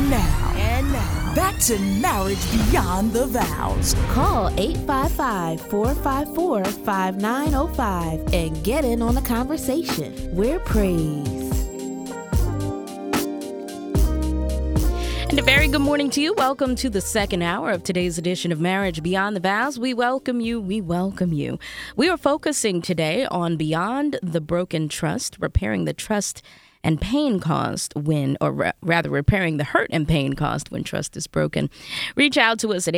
And now, back to Marriage Beyond the Vows. Call 855-454-5905 and get in on the conversation. We're praised. And a very good morning to you. Welcome to the second hour of today's edition of Marriage Beyond the Vows. We welcome you. We welcome you. We are focusing today on Beyond the Broken Trust, repairing the trust and pain caused when, or rather repairing the hurt and pain caused when trust is broken. Reach out to us at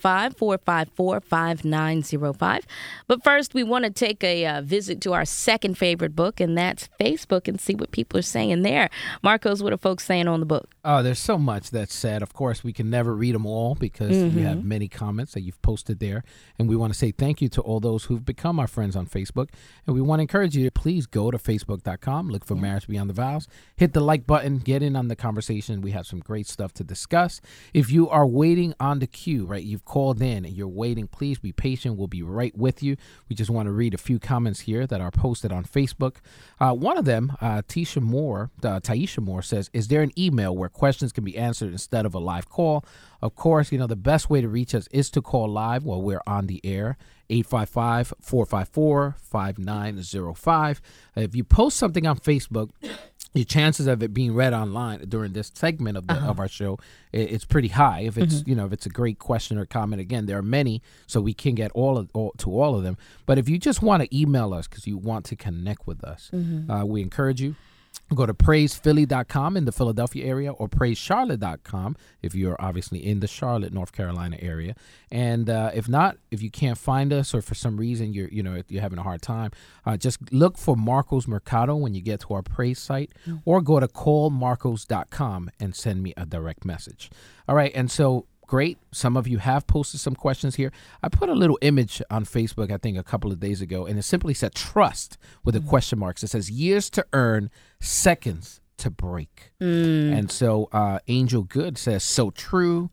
855-454-5905. But first, we want to take a visit to our second favorite book, and that's Facebook, and see what people are saying there. Marcos, what are folks saying on the book? Oh, there's so much that's said. Of course, we can never read them all because you have many comments that you've posted there. And we want to say thank you to all those who've become our friends on Facebook. And we want to encourage you to please go to facebook.com, look for Marriage Beyond the Vows. Hit the like button, get in on the conversation. We have some great stuff to discuss. If you are waiting on the queue, right, you've called in and you're waiting, please be patient. We'll be right with you. We just want to read a few comments here that are posted on Facebook. One of them, Taisha Moore says, is there an email where questions can be answered instead of a live call? Of course, the best way to reach us is to call live while we're on the air. 855-454-5905. If you post something on Facebook, your chances of it being read online during this segment of our show, it's pretty high. If it's if it's a great question or comment, again, there are many, so we can get all of them. But if you just want to email us because you want to connect with us, we encourage you. Go to praisephilly.com in the Philadelphia area, or praisecharlotte.com if you're obviously in the Charlotte, North Carolina area. And if you can't find us, or for some reason you're having a hard time, just look for Marcos Mercado when you get to our Praise site, or go to callmarcos.com and send me a direct message. All right, and so great. Some of you have posted some questions here. I put a little image on Facebook, I think a couple of days ago, and it simply said trust with a question mark. It says years to earn, seconds to break. And so Angel Good says, so true.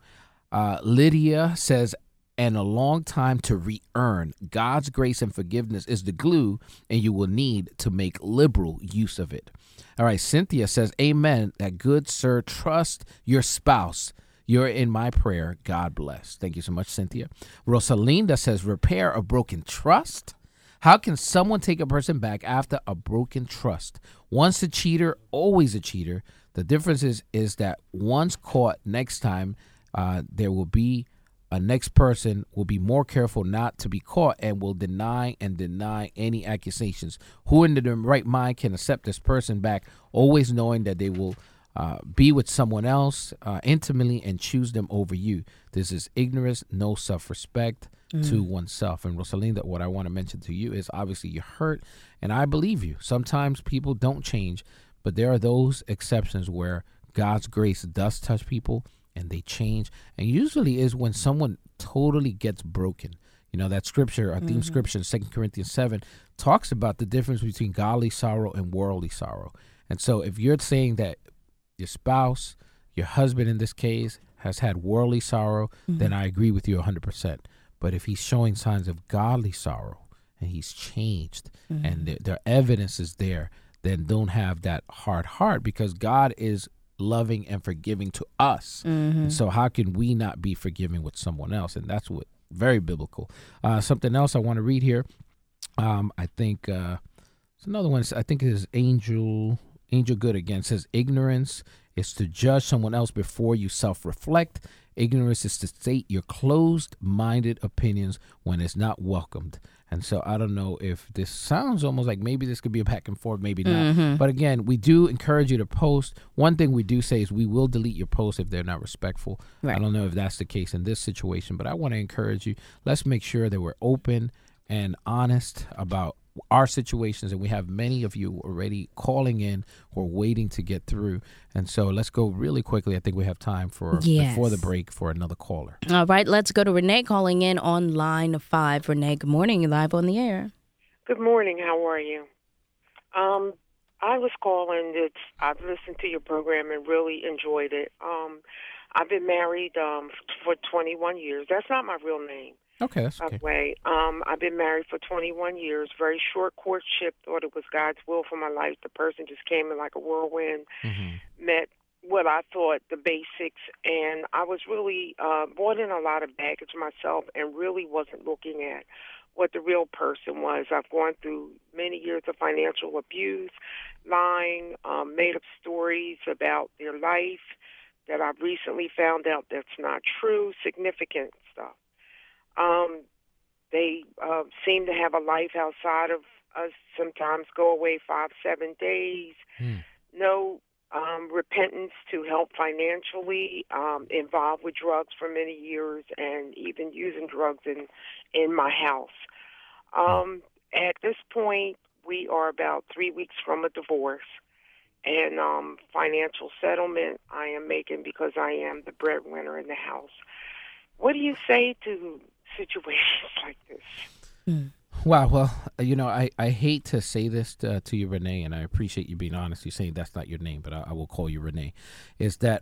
Lydia says, and a long time to re-earn. God's grace and forgiveness is the glue, and you will need to make liberal use of it. All right, Cynthia says, amen. That good sir, trust your spouse. You're in my prayer. God bless. Thank you so much, Cynthia. Rosalinda says, repair a broken trust. How can someone take a person back after a broken trust? Once a cheater, always a cheater. The difference is that once caught, next time there will be a next person will be more careful not to be caught and will deny any accusations. Who in their right mind can accept this person back, always knowing that they will be with someone else intimately and choose them over you? This is ignorance, no self-respect to oneself. And Rosalinda, what I want to mention to you is obviously you're hurt, and I believe you. Sometimes people don't change, but there are those exceptions where God's grace does touch people and they change. And usually is when someone totally gets broken. That scripture, our theme scripture, 2 Corinthians 7, talks about the difference between godly sorrow and worldly sorrow. And so if you're saying that your spouse, your husband in this case, has had worldly sorrow, then I agree with you 100%. But if he's showing signs of godly sorrow and he's changed and the evidence is there, then don't have that hard heart, because God is loving and forgiving to us. And so how can we not be forgiving with someone else? And that's what very biblical. Something else I want to read here. I think it's another one. I think it is Angel Good again. It says ignorance is to judge someone else before you self-reflect. Ignorance is to state your closed-minded opinions when it's not welcomed. And so I don't know if this sounds almost like maybe this could be a back and forth, maybe not. But again, we do encourage you to post. One thing we do say is we will delete your posts if they're not respectful. Right. I don't know if that's the case in this situation, but I want to encourage you. Let's make sure that we're open and honest about our situations, and we have many of you already calling in or waiting to get through. And so let's go really quickly. I think we have time for before the break for another caller. All right, let's go to Renee calling in on line 5. Renee, good morning. You're live on the air. Good morning. How are you? I was calling. I've listened to your program and really enjoyed it. I've been married for 21 years. That's not my real name. Okay, that's okay. By the way, I've been married for 21 years. Very short courtship. Thought it was God's will for my life. The person just came in like a whirlwind. Met, what I thought the basics, and I was really brought in a lot of baggage myself and really wasn't looking at what the real person was. I've gone through many years of financial abuse, lying, made up stories about their life that I've recently found out that's not true, significant stuff. They seem to have a life outside of us, sometimes go away 5-7 days. No repentance to help financially, involved with drugs for many years, and even using drugs in my house. At this point, we are about 3 weeks from a divorce, and financial settlement I am making because I am the breadwinner in the house. What do you say to situations like this? Wow. Well, I hate to say this to you, Renee, and I appreciate you being honest. You're saying that's not your name, but I will call you Renee. Is that,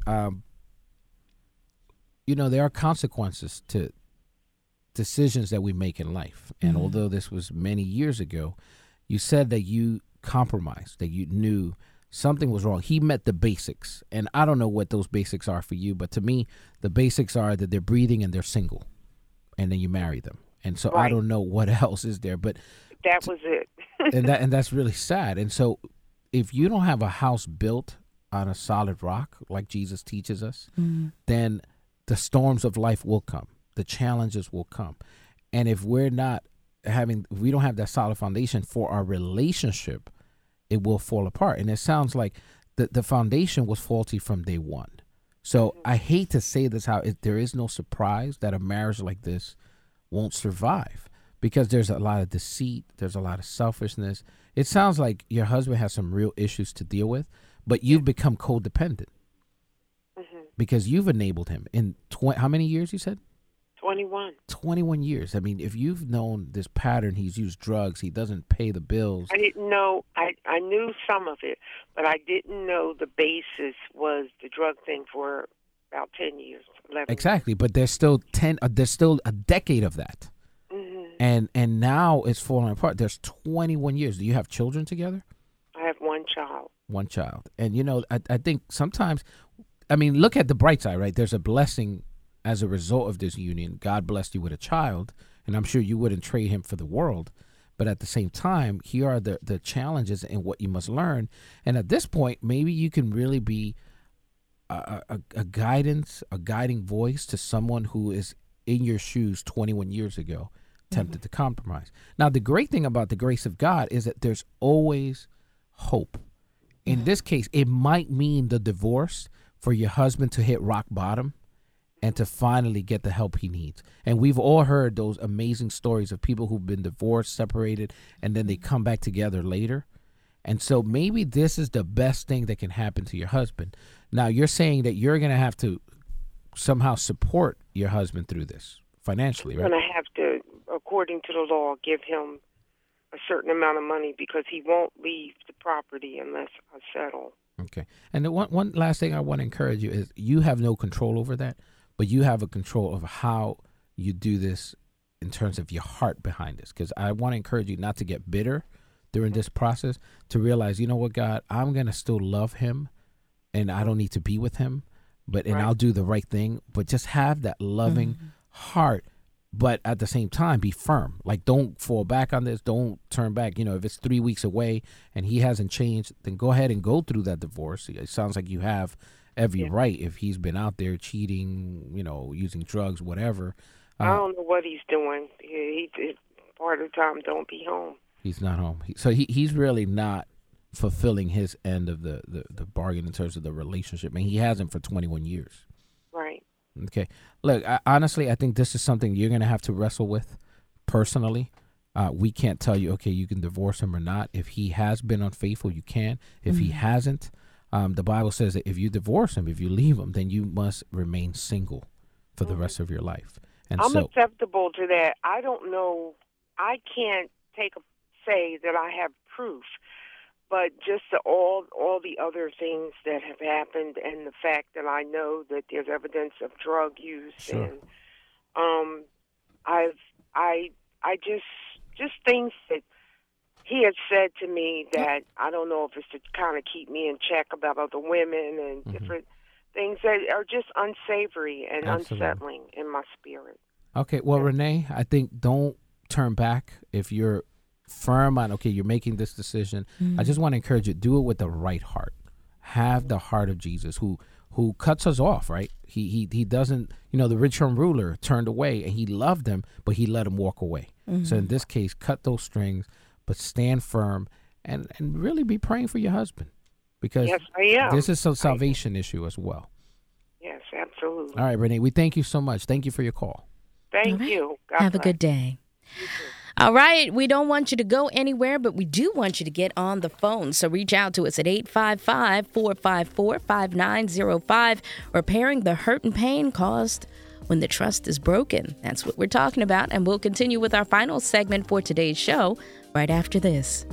there are consequences to decisions that we make in life. And although this was many years ago, you said that you compromised, that you knew something was wrong. He met the basics. And I don't know what those basics are for you, but to me, the basics are that they're breathing and they're single. And then you marry them. And so Right. I don't know what else is there, but That was it. and that's really sad. And so if you don't have a house built on a solid rock like Jesus teaches us, then the storms of life will come. The challenges will come. And if we don't have that solid foundation for our relationship, it will fall apart. And it sounds like the foundation was faulty from day one. So I hate to say this, there is no surprise that a marriage like this won't survive, because there's a lot of deceit, there's a lot of selfishness. It sounds like your husband has some real issues to deal with, but you've become codependent because you've enabled him in how many years you said? 21. 21 years. I mean, if you've known this pattern, he's used drugs, he doesn't pay the bills. I didn't know. I knew some of it, but I didn't know the basis was the drug thing for about 10 years, 11 Exactly, but there's still a decade of that. And now it's falling apart. There's 21 years. Do you have children together? I have one child. One child. And, I think sometimes, look at the bright side, right? There's a blessing as a result of this union. God blessed you with a child, and I'm sure you wouldn't trade him for the world. But at the same time, here are the challenges and what you must learn. And at this point, maybe you can really be a guiding voice to someone who is in your shoes 21 years ago, tempted to compromise. Now, the great thing about the grace of God is that there's always hope. In this case, it might mean the divorce for your husband to hit rock bottom and to finally get the help he needs. And we've all heard those amazing stories of people who've been divorced, separated, and then they come back together later. And so maybe this is the best thing that can happen to your husband. Now, you're saying that you're going to have to somehow support your husband through this financially, right? I'm going to have to, according to the law, give him a certain amount of money because he won't leave the property unless I settle. Okay. And the one last thing I want to encourage you is you have no control over that, but you have a control over how you do this in terms of your heart behind this. Because I want to encourage you not to get bitter during this process, to realize, you know what, God, I'm going to still love him and I don't need to be with him, and I'll do the right thing, but just have that loving heart. But at the same time, be firm. Like, don't fall back on this. Don't turn back. If it's 3 weeks away and he hasn't changed, then go ahead and go through that divorce. It sounds like you have every right if he's been out there cheating, using drugs, whatever. I don't know what he's doing. He part of the time don't be home. He's not home. So he's really not fulfilling his end of the bargain in terms of the relationship. And he hasn't for 21 years. Right. Okay. Look, honestly, I think this is something you're going to have to wrestle with personally. We can't tell you, okay, you can divorce him or not. If he has been unfaithful, you can. If he hasn't, the Bible says that if you divorce him, if you leave him, then you must remain single for the rest of your life. And I'm acceptable to that. I don't know. I can't say that I have proof, but just all the other things that have happened and the fact that I know that there's evidence of drug use and I just things that he had said to me that I don't know if it's to kind of keep me in check about other women and different things that are just unsavory and Absolutely. unsettling in my spirit. Okay, well, Renee, I think don't turn back if you're firm on, okay, you're making this decision. I just want to encourage you, do it with the right heart. Have the heart of Jesus who cuts us off, right? He doesn't, the rich young ruler turned away and he loved them, but he let him walk away. So in this case, cut those strings, but stand firm and really be praying for your husband because Yes, I am. this is a salvation issue as well. Yes, absolutely. All right, Renee, we thank you so much. Thank you for your call. Thank All right. you. God Have a bless. good day. All right. We don't want you to go anywhere, but we do want you to get on the phone. So reach out to us at 855-454-5905. Repairing the hurt and pain caused when the trust is broken. That's what we're talking about. And we'll continue with our final segment for today's show right after this.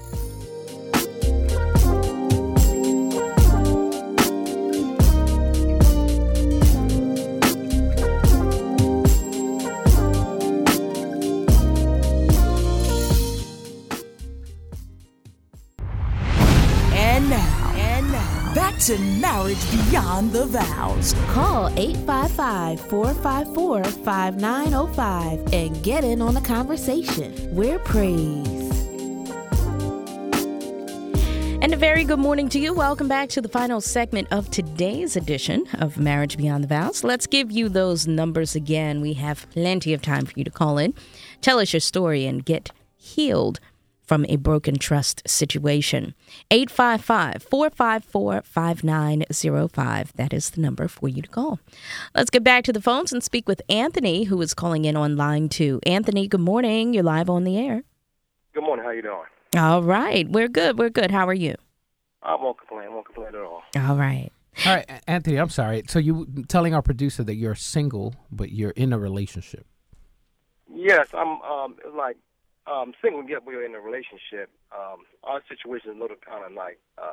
And now, back to Marriage Beyond the Vows. Call 855-454-5905 and get in on the conversation. We're praised. And a very good morning to you. Welcome back to the final segment of today's edition of Marriage Beyond the Vows. Let's give you those numbers again. We have plenty of time for you to call in. Tell us your story and get healed from a broken trust situation. 855-454-5905. That is the number for you to call. Let's get back to the phones and speak with Anthony, who is calling in on line 2. Anthony, good morning. You're live on the air. Good morning. How you doing? All right. We're good. We're good. How are you? I won't complain. I won't complain at all. All right. All right, Anthony, I'm sorry. So you telling our producer that you're single, but you're in a relationship. Yes, I'm single yet we're in a relationship. Our situation is a little kind of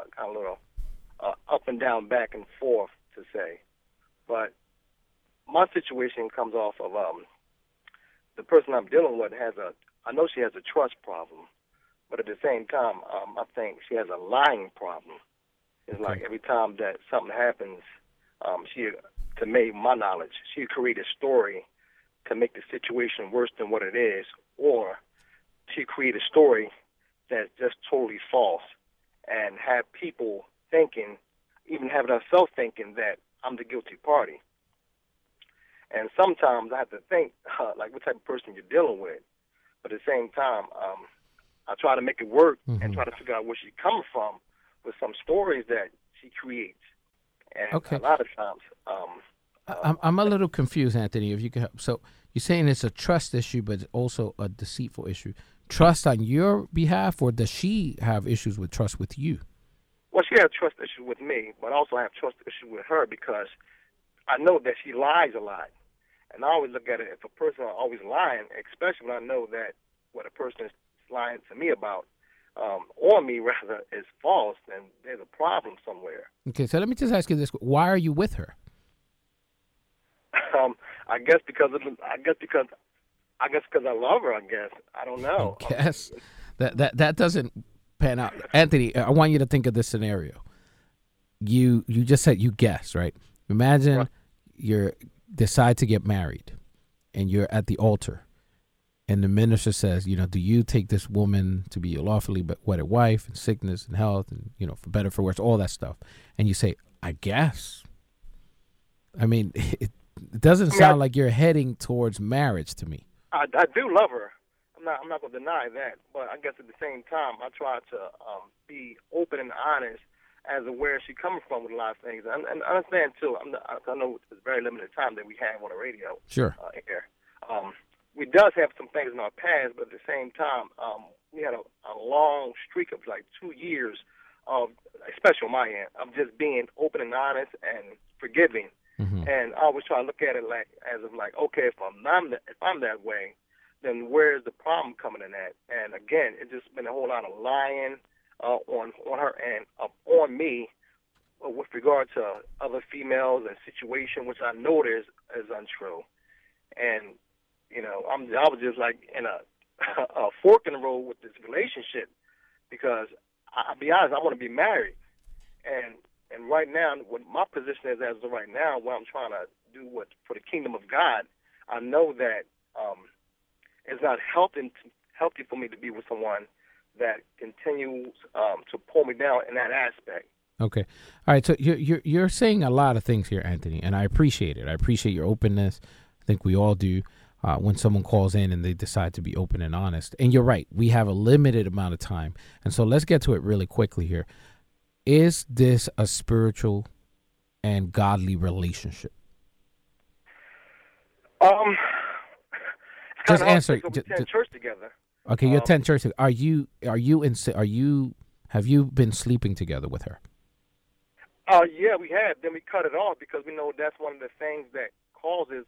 up and down, back and forth to say. But my situation comes off of the person I'm dealing with I know she has a trust problem, but at the same time, I think she has a lying problem. It's like every time that something happens, to my knowledge, she create a story to make the situation worse than what it is, or she create a story that's just totally false and have people thinking, even having herself thinking that I'm the guilty party. And sometimes I have to think, like what type of person you're dealing with. But at the same time, I try to make it work and try to figure out where she's coming from with some stories that she creates. And a lot of times... I'm a little confused, Anthony, if you could help. So you're saying it's a trust issue, but also a deceitful issue. Trust on your behalf, or does she have issues with trust with you? Well, she has trust issues with me, but I also have trust issues with her because I know that she lies a lot. And I always look at it, if a person is always lying, especially when I know that what a person is lying to me about, or me rather, is false, then there's a problem somewhere. Okay, so let me just ask you this. Why are you with her? I guess because I love her, I guess. I don't know. I guess. That doesn't pan out. Anthony, I want you to think of this scenario. You just said you guess, right? Imagine you decide to get married and you're at the altar and the minister says, do you take this woman to be your lawfully wedded wife in sickness and health and, for better, for worse, all that stuff. And you say, I guess. I mean, it doesn't sound like you're heading towards marriage to me. I do love her. I'm not going to deny that. But I guess at the same time, I try to be open and honest as to where she's coming from with a lot of things. And I understand, too, I know it's very limited time that we have on the radio. Sure. Here. We does have some things in our past, but at the same time, we had a long streak of like 2 years of, especially on my end, of just being open and honest and forgiving. Mm-hmm. And I always try to look at it okay, if I'm that way, then where's the problem coming in at? And again, it's just been a whole lot of lying on her end, on me, with regard to other females and situation, which I know is untrue. And I was just like in a fork in the road with this relationship because I'll be honest, I want to be married, and And right now, what my position is as of right now, what I'm trying to do for the kingdom of God, I know that it's not healthy for me to be with someone that continues to pull me down in that aspect. Okay. All right. So you're saying a lot of things here, Anthony, and I appreciate it. I appreciate your openness. I think we all do when someone calls in and they decide to be open and honest. And you're right. We have a limited amount of time. And so let's get to it really quickly here. Is this a spiritual and godly relationship? Just answer. We attend church together. Okay, you attend church. Have you been sleeping together with her? Yeah, we have. Then we cut it off because we know that's one of the things that causes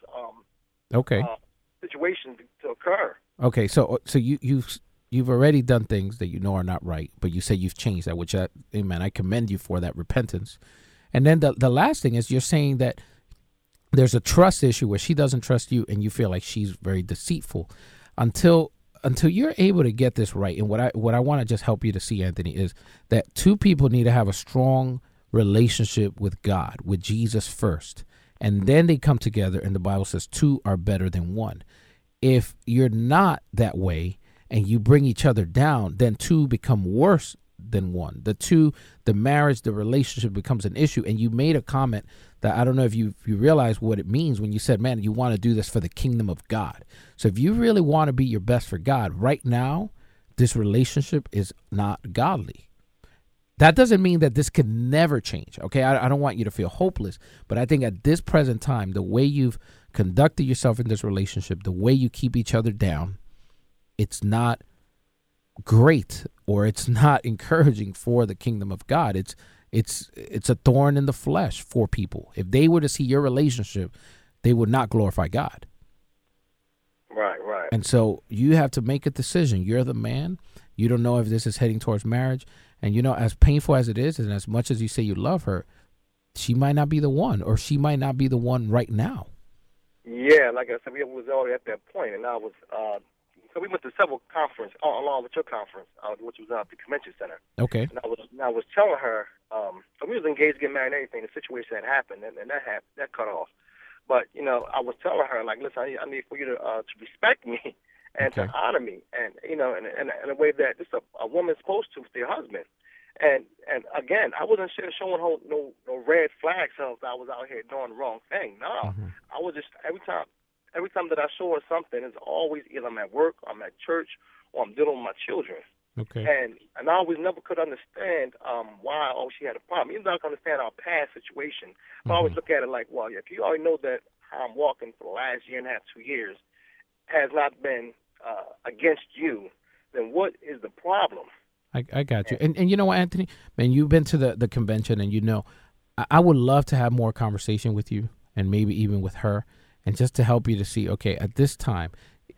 situations to occur. Okay, so you've already done things that you know are not right, but you say you've changed that, which amen, I commend you for that repentance. And then the last thing is you're saying that there's a trust issue where she doesn't trust you and you feel like she's very deceitful until you're able to get this right. And what I want to just help you to see, Anthony, is that two people need to have a strong relationship with God, with Jesus first, and then they come together, and the Bible says two are better than one. If you're not that way and you bring each other down, then two become worse than one. The marriage, the relationship becomes an issue. And you made a comment that I don't know if you realize what it means when you said, man, you want to do this for the kingdom of God. So if you really want to be your best for God right now, this relationship is not godly. That doesn't mean that this can never change. Okay. I don't want you to feel hopeless, but I think at this present time, the way you've conducted yourself in this relationship, the way you keep each other down, it's not great, or it's not encouraging for the kingdom of God. It's a thorn in the flesh for people. If they were to see your relationship, they would not glorify God. Right. And so you have to make a decision. You're the man. You don't know if this is heading towards marriage. And as painful as it is, and as much as you say you love her, she might not be the one, or she might not be the one right now. Yeah, like I said, we was already at that point, and I was. So we went to several conferences along with your conference, which was at the convention center. Okay. And I was telling her, so we was engaged, getting married, and everything. The situation had happened, and that cut off. But I was telling her, like, listen, I need for you to respect me and to honor me, and in a way that just a woman's supposed to with their husband. And again, I wasn't showing her no red flags of I was out here doing the wrong thing. No, I was just every time that I show her something, it's always either I'm at work, I'm at church, or I'm dealing with my children. Okay. And I always never could understand why she had a problem. Even though I can understand our past situation, but I always look at it like, well, if you already know that how I'm walking for the last year and a half, 2 years, has not been against you, then what is the problem? I got you. And you know what, Anthony? Man, you've been to the convention, and I would love to have more conversation with you, and maybe even with her, and just to help you to see, okay, at this time,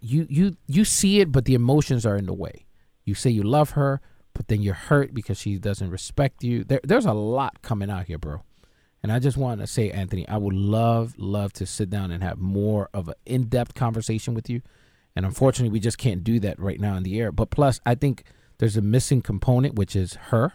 you see it, but the emotions are in the way. You say you love her, but then you're hurt because she doesn't respect you. There's a lot coming out here, bro. And I just want to say, Anthony, I would love to sit down and have more of an in-depth conversation with you. And unfortunately, we just can't do that right now in the air. But plus, I think there's a missing component, which is her.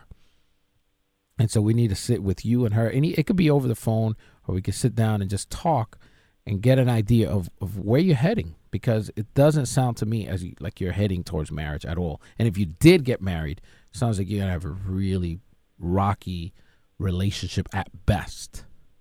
And so we need to sit with you and her. And it could be over the phone, or we could sit down and just talk and get an idea of where you're heading, because it doesn't sound to me like you're heading towards marriage at all. And if you did get married, it sounds like you're going to have a really rocky relationship at best.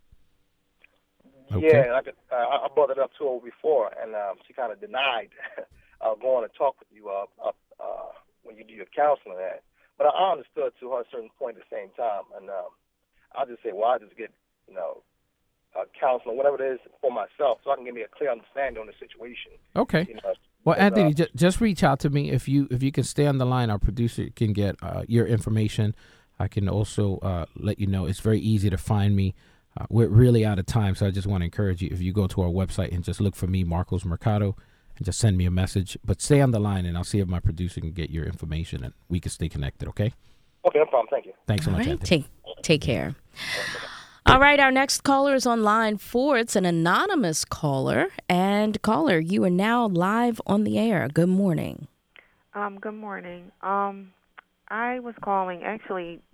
Okay. Yeah, I brought it up to her before, and she kind of denied going to talk with you when you do your counseling. But I understood to her a certain point at the same time, and I just say, well, I just get counseling, whatever it is, for myself, so I can give me a clear understanding on the situation. Okay. Well, Anthony, just reach out to me if you can stay on the line. Our producer can get your information. I can also let you know it's very easy to find me. We're really out of time, so I just want to encourage you, if you go to our website and just look for me, Marcos Mercado, and just send me a message. But stay on the line, and I'll see if my producer can get your information, and we can stay connected, okay? Okay, no problem. Thank you. Thanks so much, Anthony. Take care. All right, our next caller is on line 4. It's an anonymous caller. And caller, you are now live on the air. Good morning. Good morning. I was calling. Actually,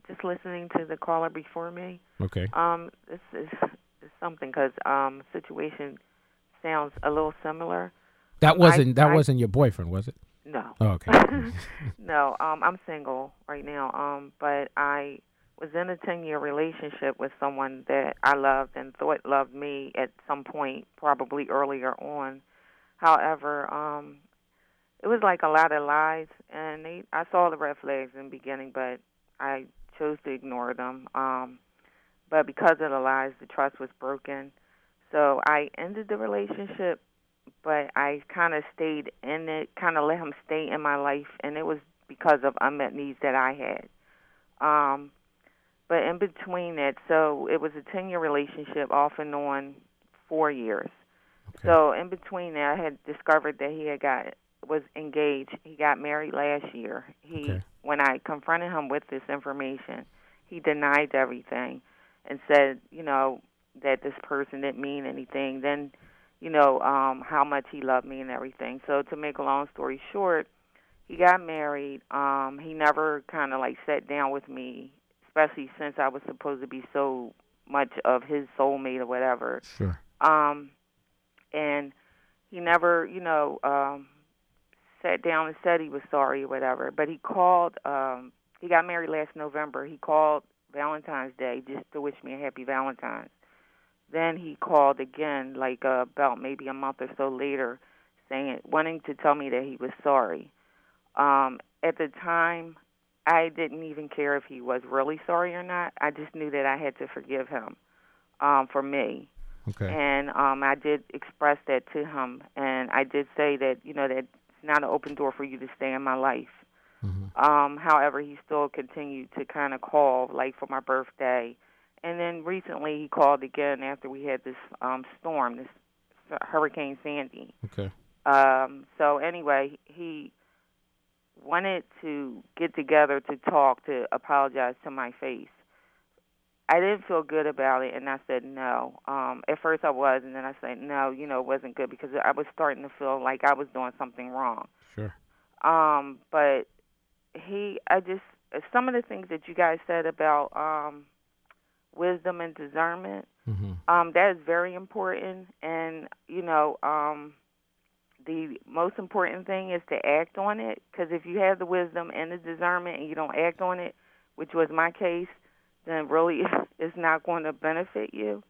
just listening to the caller before me. Okay. This is something because situation sounds a little similar. That wasn't your boyfriend, was it? No. Oh, okay. No. I'm single right now. But I was in a 10-year relationship with someone that I loved and thought loved me at some point, probably earlier on. However, it was like a lot of lies, and I saw the red flags in the beginning, but I chose to ignore them. But because of the lies, the trust was broken. So I ended the relationship, but I kind of stayed in it, kind of let him stay in my life, and it was because of unmet needs that I had. But in between that, so it was a 10-year relationship, off and on 4 years. Okay. So in between that, I had discovered that he was engaged. He got married last year. When I confronted him with this information, he denied everything and said, that this person didn't mean anything. Then, how much he loved me and everything. So to make a long story short, he got married. He never kind of sat down with me, especially since I was supposed to be so much of his soulmate or whatever. Sure. And he never, sat down and said he was sorry or whatever. But he called, he got married last November. He called Valentine's Day just to wish me a happy Valentine's. Then he called again, about maybe a month or so later, wanting to tell me that he was sorry. At the time, I didn't even care if he was really sorry or not. I just knew that I had to forgive him for me. Okay. And I did express that to him, and I did say that, that it's not an open door for you to stay in my life. Mm-hmm. However, he still continued to kind of call, for my birthday. And then recently he called again after we had this storm, this Hurricane Sandy. Okay. So anyway, he wanted to get together to talk, to apologize to my face. I didn't feel good about it, and I said no. At first I was, and then I said no, it wasn't good because I was starting to feel like I was doing something wrong. Sure. But some of the things that you guys said about wisdom and discernment, that is very important. And, the most important thing is to act on it, because if you have the wisdom and the discernment and you don't act on it, which was my case, then really it's not going to benefit you.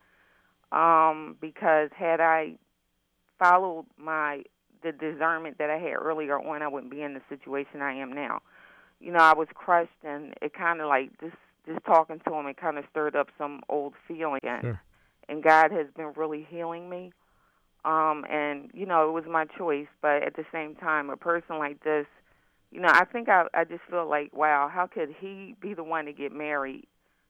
Because had I followed the discernment that I had earlier on, I wouldn't be in the situation I am now. I was crushed, and it kind of just talking to him, it kind of stirred up some old feeling again. Sure. And God has been really healing me. And, it was my choice. But at the same time, a person like this, I think I just feel like, wow, how could he be the one to get married?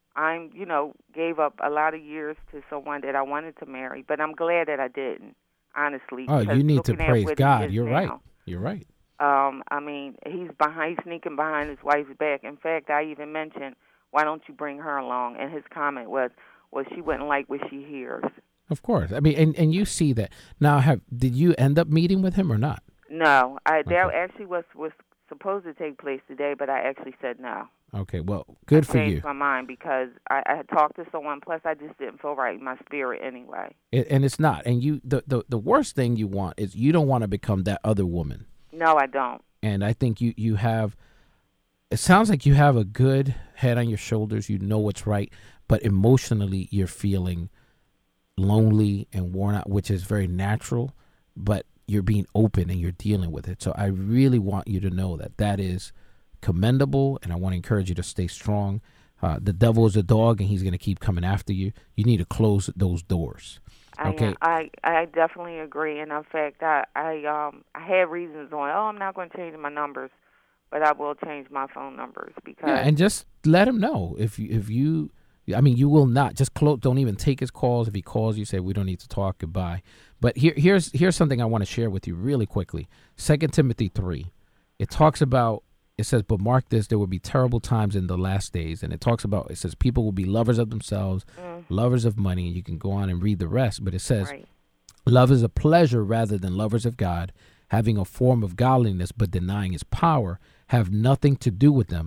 Gave up a lot of years to someone that I wanted to marry. But I'm glad that I didn't, honestly. Oh, you need to praise God. You're right. You're right. He's sneaking behind his wife's back. In fact, I even mentioned, why don't you bring her along? And his comment was, well, she wouldn't like what she hears. Of course. And you see that. Now, did you end up meeting with him or not? No. That actually was supposed to take place today, but I actually said no. Okay, well, good for you. I changed my mind because I had talked to someone, plus I just didn't feel right in my spirit anyway. And it's not. And the worst thing you want is you don't want to become that other woman. No, I don't. And I think you have, it sounds like you have a good head on your shoulders. You know what's right, but emotionally you're feeling lonely and worn out, which is very natural, but you're being open and you're dealing with it. So I really want you to know that is commendable, and I want to encourage you to stay strong. The devil is a dog, and he's going to keep coming after you. You need to close those doors. Okay. I definitely agree, and in fact, I had reasons on. I'm not going to change my numbers, but I will change my phone numbers because. Yeah, and just let him know if you. You will not just close. Don't even take his calls. If he calls you, say we don't need to talk. Goodbye. But here's something I want to share with you really quickly. 2 Timothy 3. It talks about. It says, but mark this, there will be terrible times in the last days. And it says people will be lovers of themselves, lovers of money. You can go on and read the rest. But it says, right. Love is a pleasure rather than lovers of God, having a form of godliness but denying its power, have nothing to do with them.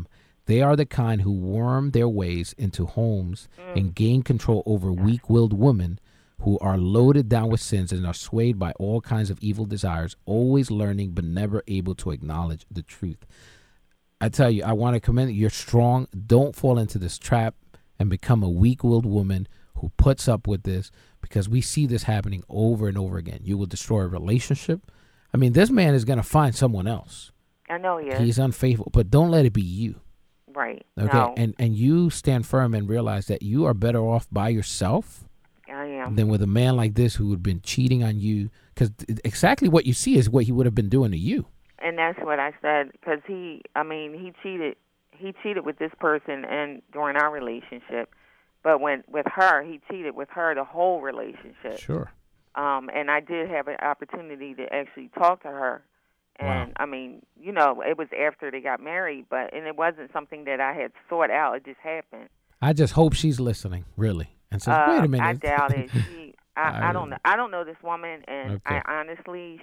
They are the kind who worm their ways into homes and gain control over weak-willed women who are loaded down with sins and are swayed by all kinds of evil desires, always learning but never able to acknowledge the truth. I tell you, I want to commend you. You're strong. Don't fall into this trap and become a weak-willed woman who puts up with this, because we see this happening over and over again. You will destroy a relationship. I mean, this man is going to find someone else. I know he is. He's unfaithful, but don't let it be you. Right. Okay. No. And you stand firm and realize that you are better off by yourself I am. than with a man like this who had been cheating on you, because exactly what you see is what he would have been doing to you. And that's what I said, because he cheated. He cheated with this person and during our relationship, but with her, he cheated with her the whole relationship. Sure. And I did have an opportunity to actually talk to her. And, Wow. I mean, you know, it was after they got married, and it wasn't something that I had thought out. It just happened. I just hope she's listening, really, and says, "Wait a minute." I doubt it. I don't know. I don't know this woman, and Okay. I honestly,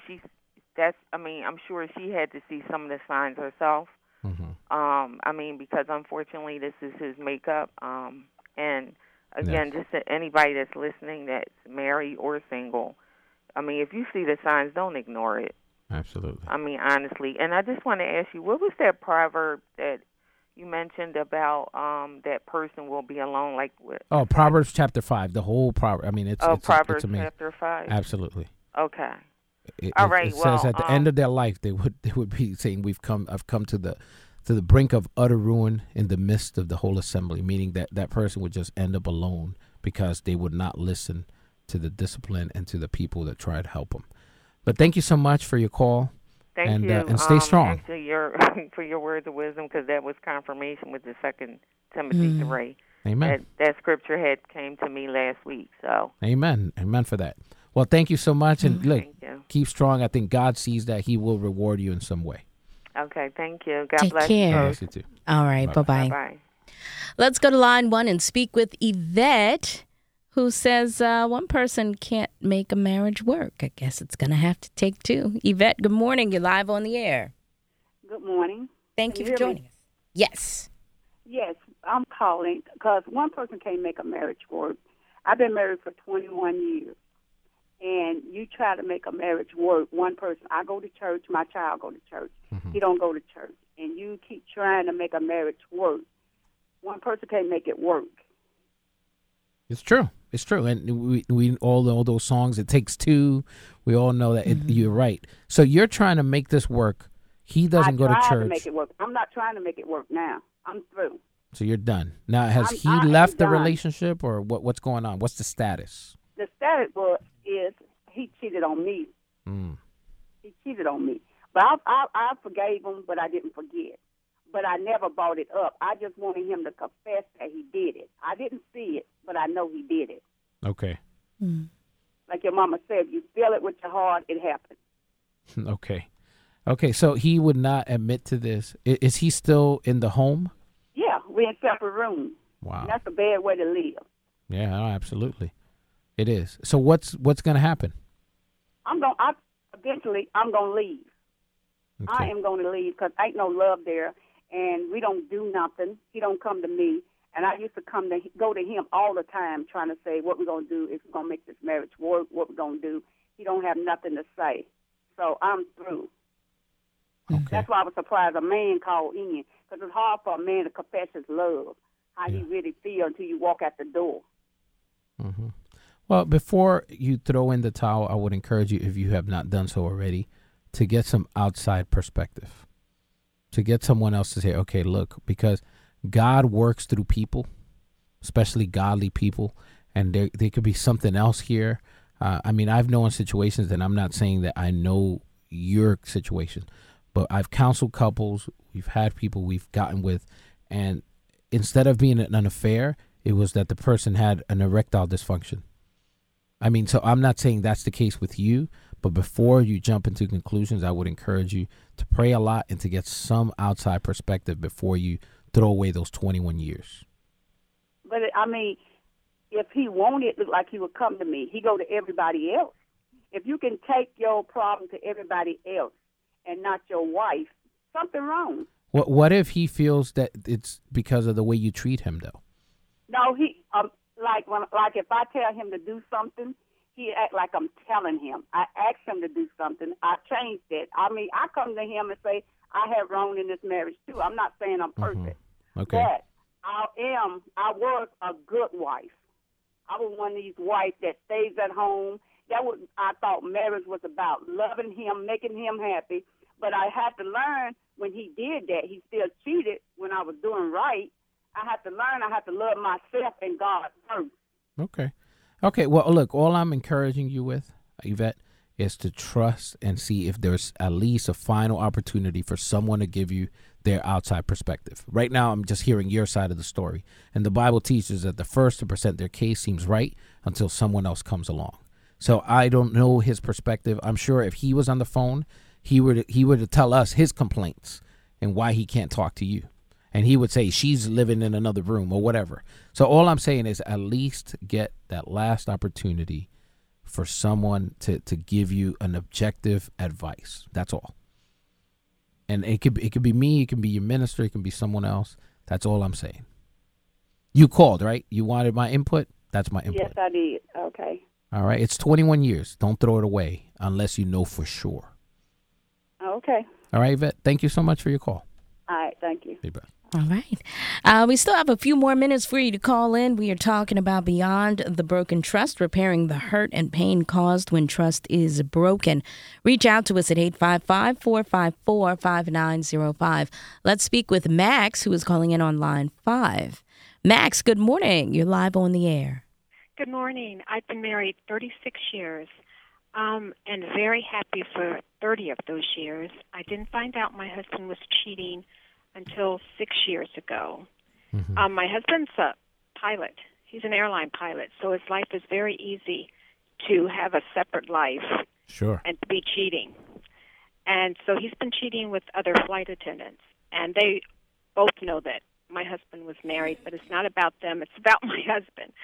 I'm sure she had to see some of the signs herself. Mm-hmm. I mean, because unfortunately, this is his makeup. And again, just to anybody that's listening that's married or single, I mean, if you see the signs, don't ignore it. Absolutely. I mean, honestly. And I just want to ask you, what was that proverb that you mentioned about that person will be alone? Like what? Oh, Proverbs chapter 5, the whole proverb. I mean, it's Proverbs amazing. chapter 5. Absolutely. Okay. All right. It says at the end of their life, they would be saying, I've come to the brink of utter ruin in the midst of the whole assembly," meaning that person would just end up alone because they would not listen to the discipline and to the people that try to help them. But thank you so much for your call. Thank you. And stay strong. Actually, for your words of wisdom, because that was confirmation with the 2 Timothy 3. Amen. That scripture had came to me last week. So. Amen. Amen for that. Well, thank you so much. And look, Thank you. keep strong. I think God sees that. He will reward you in some way. Okay, thank you. God Take bless care. you. God both. bless you too. All right. Bye-bye. Bye-bye. Let's go to line 1 and speak with Yvette, who says one person can't make a marriage work. I guess it's going to have to take two. Yvette, good morning. You're live on the air. Good morning. Thank Can you you for hear me? joining us. Yes. Yes, I'm calling because one person can't make a marriage work. I've been married for 21 years, and you try to make a marriage work. One person, I go to church, my child go to church. He don't go to church, and you keep trying to make a marriage work. One person can't make it work. It's true. It's true. And we all know those songs, It Takes Two. We all know that you're right. So you're trying to make this work. He doesn't go to I tried church. to make it work. I'm not trying to make it work now. I'm through. So you're done. Now, has he I am left the done. relationship, or what's going on? What's the status? The status is he cheated on me. He cheated on me. But I forgave him, but I didn't forget. But I never brought it up. I just wanted him to confess that he did it. I didn't see it, but I know he did it. Okay. Like your mama said, you feel it with your heart, it happened. Okay. Okay, so he would not admit to this. Is he still in the home? Yeah, we're in separate rooms. Wow. And that's a bad way to live. Yeah, no, absolutely. It is. So what's going to happen? Eventually, I'm going to leave. Okay. I am going to leave because ain't no love there, and we don't do nothing. He don't come to me, and I used to go to him all the time trying to say what we're going to do, if we're going to make this marriage work, what we're going to do. He don't have nothing to say. So I'm through. Okay. That's why I was surprised a man called in, because it's hard for a man to confess his love, how he really feels until you walk out the door. Mm-hmm. Well, before you throw in the towel, I would encourage you, if you have not done so already, to get some outside perspective, to get someone else to say, okay, look, because God works through people, especially godly people, and there could be something else here. I mean, I've known situations, and I'm not saying that I know your situation, but I've counseled couples, we've had people we've gotten with, and instead of being an affair, it was that the person had an erectile dysfunction. I mean, so I'm not saying that's the case with you, but before you jump into conclusions, I would encourage you to pray a lot and to get some outside perspective before you throw away those 21 years. But, I mean, if he wanted, look like he would come to me. He go to everybody else. If you can take your problem to everybody else and not your wife, something wrong. What if he feels that it's because of the way you treat him, though? No, he like if I tell him to do something, he act like I'm telling him. I ask him to do something. I changed it. I mean, I come to him and say I have wrong in this marriage too. I'm not saying I'm perfect. Okay. But I was a good wife. I was one of these wives that stays at home. I thought marriage was about loving him, making him happy. But I had to learn when he did that, he still cheated when I was doing right. I had to learn I had to love myself and God first. Okay. Well, look, all I'm encouraging you with, Yvette, is to trust and see if there's at least a final opportunity for someone to give you their outside perspective. Right now, I'm just hearing your side of the story. And the Bible teaches that the first to present their case seems right until someone else comes along. So I don't know his perspective. I'm sure if he was on the phone, he would tell us his complaints and why he can't talk to you. And he would say she's living in another room or whatever. So all I'm saying is at least get that last opportunity for someone to give you an objective advice. That's all. And it could be me, it can be your minister, it can be someone else. That's all I'm saying. You called, right? You wanted my input? That's my input. Yes, I did. Okay. All right. It's 21 years. Don't throw it away unless you know for sure. Okay. All right, Yvette. Thank you so much for your call. All right. Thank you. Hey, bye. All right. We still have a few more minutes for you to call in. We are talking about Beyond the Broken Trust, repairing the hurt and pain caused when trust is broken. Reach out to us at 855-454-5905. Let's speak with Max, who is calling in on line 5. Max, good morning. You're live on the air. Good morning. I've been married 36 years and very happy for 30 of those years. I didn't find out my husband was cheating until 6 years ago. Mm-hmm. My husband's a pilot. He's an airline pilot, so his life is very easy to have a separate life. Sure. And to be cheating. And so he's been cheating with other flight attendants, and they both know that my husband was married, but it's not about them. It's about my husband.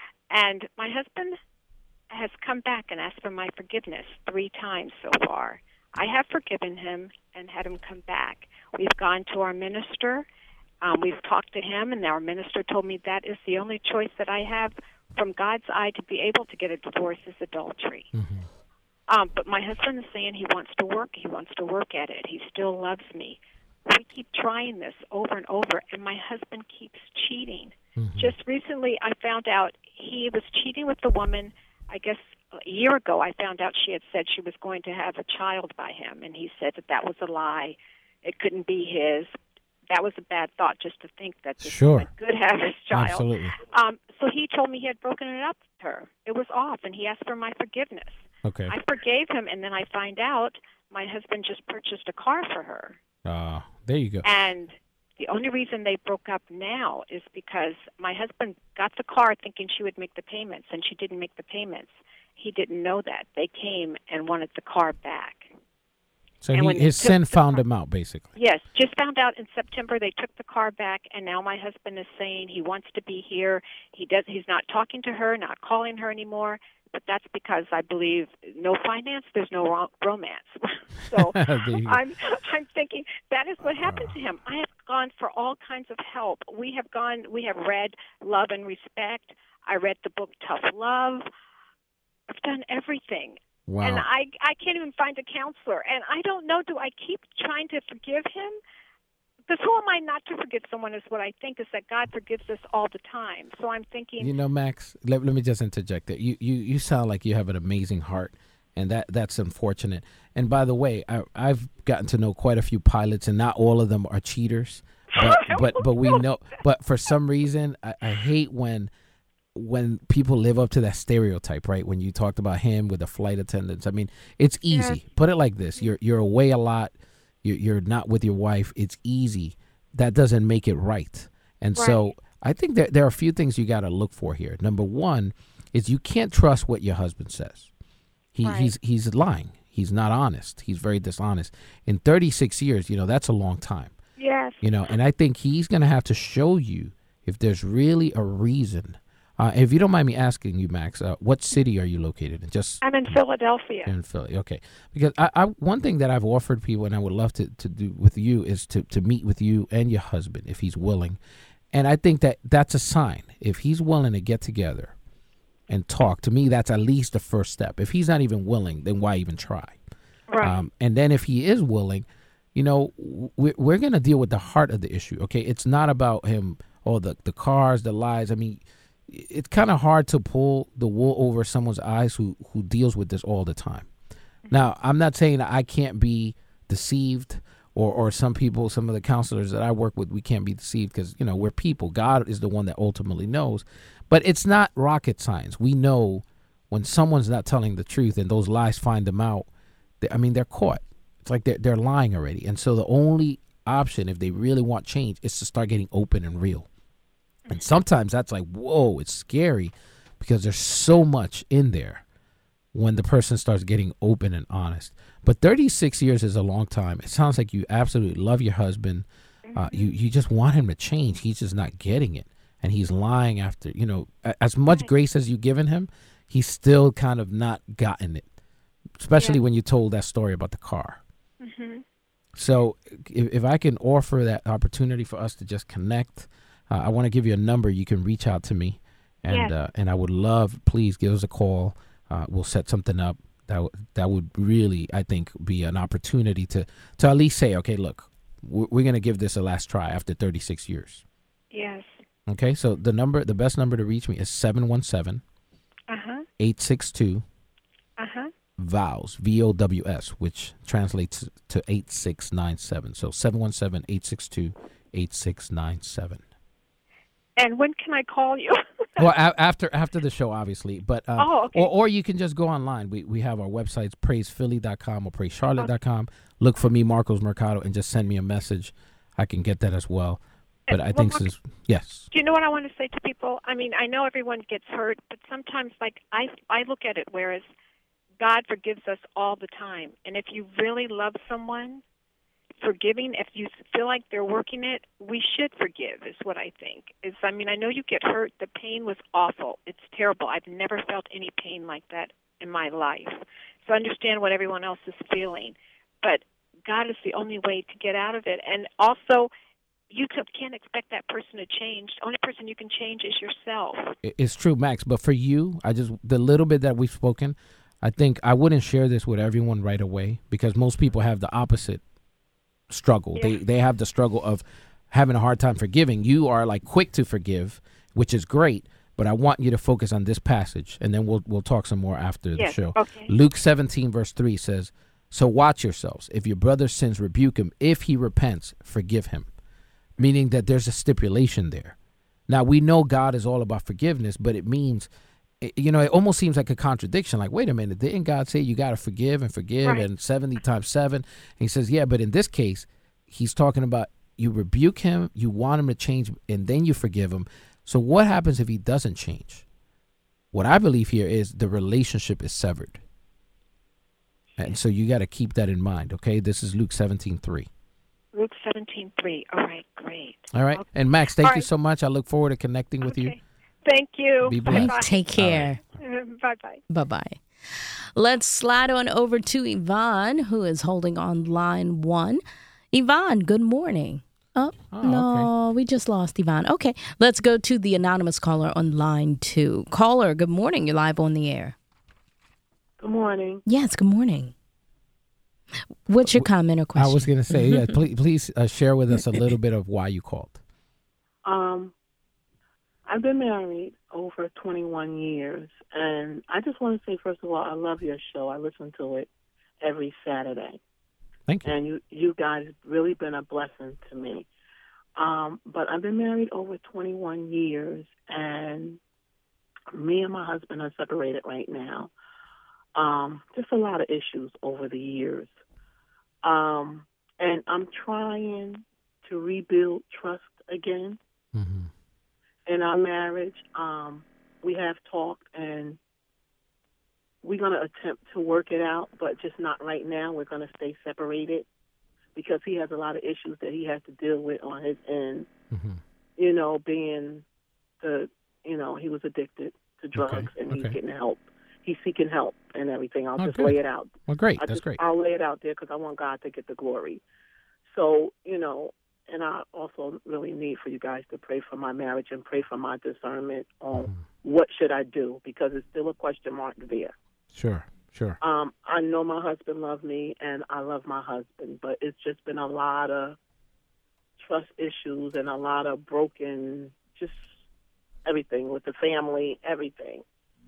And my husband has come back and asked for my forgiveness 3 times so far. I have forgiven him and had him come back. We've gone to our minister. We've talked to him, and our minister told me that is the only choice that I have from God's eye to be able to get a divorce is adultery. Mm-hmm. But my husband is saying he wants to work. He wants to work at it. He still loves me. We keep trying this over and over, and my husband keeps cheating. Mm-hmm. Just recently, I found out he was cheating with the woman, I guess a year ago. I found out she had said she was going to have a child by him, and he said that was a lie. It couldn't be his. That was a bad thought, just to think that this woman could have his child. Absolutely. So he told me he had broken it up with her. It was off, and he asked for my forgiveness. Okay. I forgave him, and then I find out my husband just purchased a car for her. There you go. And the only reason they broke up now is because my husband got the car thinking she would make the payments, and she didn't make the payments. He didn't know that. They came and wanted the car back. So his sin found him out, basically. Yes, just found out in September they took the car back, and now my husband is saying he wants to be here. He's not talking to her, not calling her anymore. But that's because I believe no finance, there's no romance. So I'm thinking that is what happened to him. I have gone for all kinds of help. We have read Love and Respect. I read the book Tough Love. I've done everything. Wow. And I can't even find a counselor. And I don't know, do I keep trying to forgive him? Because who am I not to forgive someone is what I think is that God forgives us all the time. So I'm thinking... You know, Max, let me just interject there. You sound like you have an amazing heart, and that's unfortunate. And by the way, I've gotten to know quite a few pilots, and not all of them are cheaters. But we know... But for some reason, I hate when people live up to that stereotype, right? When you talked about him with the flight attendants. I mean, it's easy. Yeah. Put it like this. You're away a lot. You're not with your wife. It's easy. That doesn't make it right. And so I think that there are a few things you got to look for here. Number one is you can't trust what your husband says. He's lying. He's not honest. He's very dishonest. In 36 years, that's a long time. Yes. And I think he's going to have to show you if there's really a reason If you don't mind me asking you, Max, what city are you located in? I'm in Philadelphia. In Philly, okay. Because I one thing that I've offered people, and I would love to do with you, is to meet with you and your husband if he's willing. And I think that that's a sign. If he's willing to get together and talk, to me, that's at least the first step. If he's not even willing, then why even try? Right. And then if he is willing, we're going to deal with the heart of the issue, okay? It's not about him, the cars, the lies. I mean, it's kind of hard to pull the wool over someone's eyes who deals with this all the time. Now, I'm not saying that I can't be deceived or some people, some of the counselors that I work with, we can't be deceived because, we're people. God is the one that ultimately knows. But it's not rocket science. We know when someone's not telling the truth and those lies find them out, they're caught. It's like they're lying already. And so the only option, if they really want change, is to start getting open and real. And sometimes that's like, whoa, it's scary because there's so much in there when the person starts getting open and honest. But 36 years is a long time. It sounds like you absolutely love your husband. You just want him to change. He's just not getting it. And he's lying after, as much grace as you've given him, he's still kind of not gotten it, especially when you told that story about the car. Mm-hmm. So if I can offer that opportunity for us to just connect, I want to give you a number. You can reach out to me, and I would love, please give us a call. We'll set something up. That would really, I think, be an opportunity to at least say, okay, look, we're going to give this a last try after 36 years. Yes. Okay, so the best number to reach me is 717 862 VOWS, VOWS, which translates to 8697. So 717-862-8697. And when can I call you? Well, after the show, obviously. But okay. or you can just go online. We have our websites, praisephilly.com or praisecharlotte.com. Look for me, Marcos Mercado, and just send me a message. I can get that as well. But I think this is, yes. Do you know what I want to say to people? I mean, I know everyone gets hurt, but sometimes, I look at it, whereas God forgives us all the time. And if you really love someone, forgiving, if you feel like they're working it, we should forgive, is what I think. I know you get hurt. The pain was awful. It's terrible. I've never felt any pain like that in my life. So I understand what everyone else is feeling. But God is the only way to get out of it. And also, you can't expect that person to change. The only person you can change is yourself. It's true, Max. But for you, the little bit that we've spoken, I think I wouldn't share this with everyone right away because most people have the opposite struggle. Yeah. They have the struggle of having a hard time forgiving. You are quick to forgive, which is great. But I want you to focus on this passage, and then we'll talk some more after the show. Okay. Luke 17, verse 3 says, "So watch yourselves. If your brother sins, rebuke him. If he repents, forgive him." Meaning that there's a stipulation there. Now, we know God is all about forgiveness, but it means, it almost seems like a contradiction. Like, wait a minute, didn't God say you got to forgive and forgive and 70 times 7? And he says, yeah, but in this case, he's talking about you rebuke him, you want him to change, and then you forgive him. So what happens if he doesn't change? What I believe here is the relationship is severed. And so you got to keep that in mind, okay? This is Luke 17:3. Luke 17:3. All right, great. All right. Okay. And Max, thank you so much. I look forward to connecting with you. Thank you. Be blessed. Bye-bye. Take care. Right. Bye-bye. Bye-bye. Let's slide on over to Yvonne, who is holding on line 1. Yvonne, good morning. No, okay. We just lost Yvonne. Okay, let's go to the anonymous caller on line 2. Caller, good morning. You're live on the air. Good morning. Yes, good morning. What's your comment or question? I was going to say, yeah, please share with us a little bit of why you called. I've been married over 21 years, and I just want to say, first of all, I love your show. I listen to it every Saturday. Thank you. And you guys have really been a blessing to me. But I've been married over 21 years, and me and my husband are separated right now. Just a lot of issues over the years. And I'm trying to rebuild trust again in our marriage. We have talked, and we're going to attempt to work it out, but just not right now. We're going to stay separated because he has a lot of issues that he has to deal with on his end. You know, being the he was addicted to drugs, and he's getting help. He's seeking help and everything. I'll just lay it out. Well, great. That's great. I'll lay it out there because I want God to get the glory. So, and I also really need for you guys to pray for my marriage and pray for my discernment on what should I do, because it's still a question mark there. Sure. I know my husband loves me, and I love my husband, but it's just been a lot of trust issues and a lot of broken, just everything with the family, everything,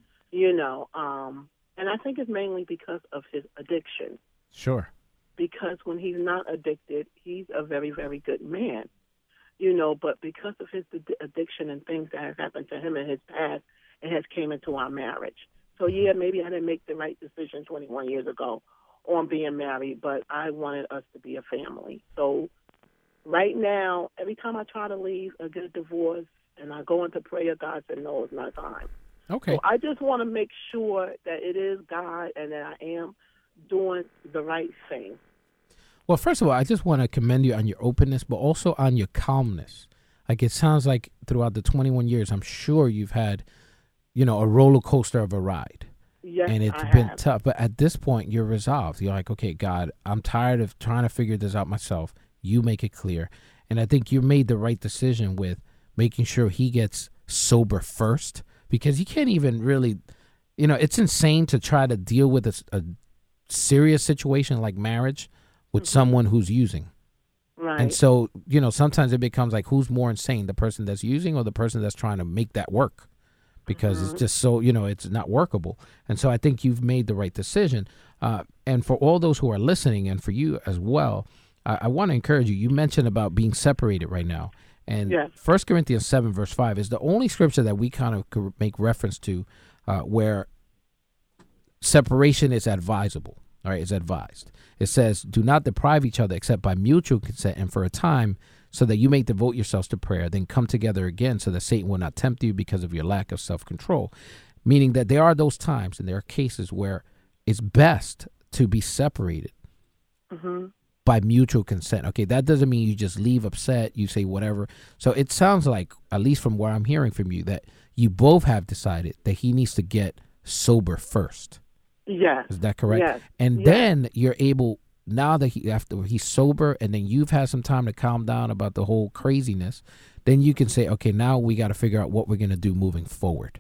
and I think it's mainly because of his addiction. Sure. Because when he's not addicted, he's a very, very good man, but because of his addiction and things that have happened to him in his past, it has came into our marriage. So, yeah, maybe I didn't make the right decision 21 years ago on being married, but I wanted us to be a family. So right now, every time I try to leave or get a divorce and I go into prayer, God said, no, it's not time. Okay. So I just want to make sure that it is God and that I am doing the right thing. Well, first of all, I just want to commend you on your openness, but also on your calmness. Like, it sounds like throughout the 21 years, I'm sure you've had, a roller coaster of a ride. Yes, and it's I been have. tough. But at this point, you're resolved. You're like, okay, God, I'm tired of trying to figure this out myself. You make it clear. And I think you made the right decision with making sure he gets sober first, because you can't even really, it's insane to try to deal with a serious situation like marriage with someone who's using. Right. And so, sometimes it becomes like, who's more insane, the person that's using or the person that's trying to make that work? Because it's just so, it's not workable. And so I think you've made the right decision. And for all those who are listening, and for you as well, I want to encourage you. You mentioned about being separated right now. And 1 Corinthians 7, verse 5 is the only scripture that we kind of could make reference to where separation is advisable. All right, it's advised. It says, do not deprive each other except by mutual consent and for a time, so that you may devote yourselves to prayer, then come together again so that Satan will not tempt you because of your lack of self-control. Meaning that there are those times and there are cases where it's best to be separated by mutual consent. Okay, that doesn't mean you just leave upset, you say whatever. So it sounds like, at least from what I'm hearing from you, that you both have decided that he needs to get sober first. Yes. Is that correct? Yes. And then you're able, now that after he's sober and then you've had some time to calm down about the whole craziness, then you can say, okay, now we got to figure out what we're going to do moving forward.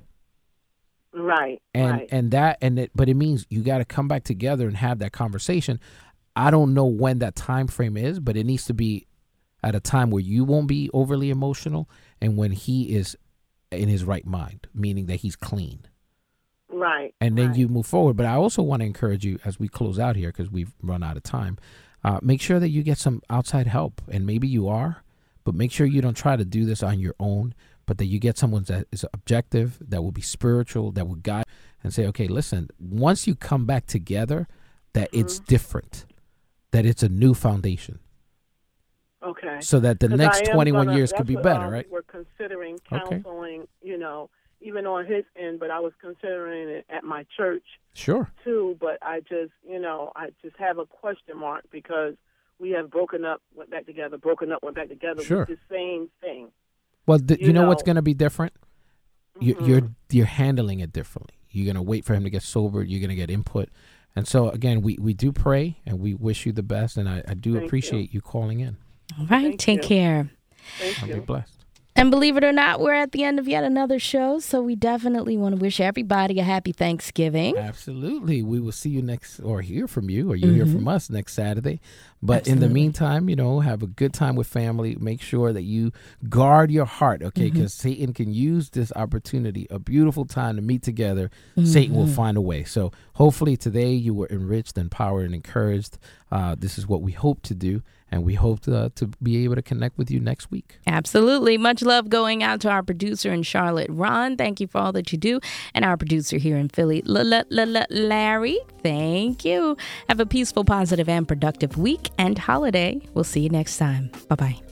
Right. But it means you got to come back together and have that conversation. I don't know when that time frame is, but it needs to be at a time where you won't be overly emotional and when he is in his right mind, meaning that he's clean. Right. And then you move forward. But I also want to encourage you as we close out here, because we've run out of time, make sure that you get some outside help. And maybe you are, but make sure you don't try to do this on your own, but that you get someone that is objective, that will be spiritual, that will guide and say, okay, listen, once you come back together, that it's different, that it's a new foundation. Okay. So that the next 21 years could be better, right? We're considering counseling, even on his end, but I was considering it at my church. Sure. Too, but I just have a question mark because we have broken up, went back together, broken up, went back together. Sure. With the same thing. Well, you know what's going to be different? You're handling it differently. You're going to wait for him to get sober. You're going to get input. And so, again, we do pray and we wish you the best. And I do appreciate you calling in. All right. Take care. Thank you. Be blessed. And believe it or not, we're at the end of yet another show, so we definitely want to wish everybody a happy Thanksgiving. Absolutely. We will see you next, or hear from you, or you hear from us next Saturday. But in the meantime, have a good time with family. Make sure that you guard your heart, okay? Because Satan can use this opportunity, a beautiful time to meet together. Satan will find a way. So hopefully today you were enriched, empowered, and encouraged. This is what we hope to do. And we hope to be able to connect with you next week. Absolutely. Much love going out to our producer in Charlotte, Ron. Thank you for all that you do. And our producer here in Philly, Larry. Thank you. Have a peaceful, positive, and productive week and holiday. We'll see you next time. Bye-bye.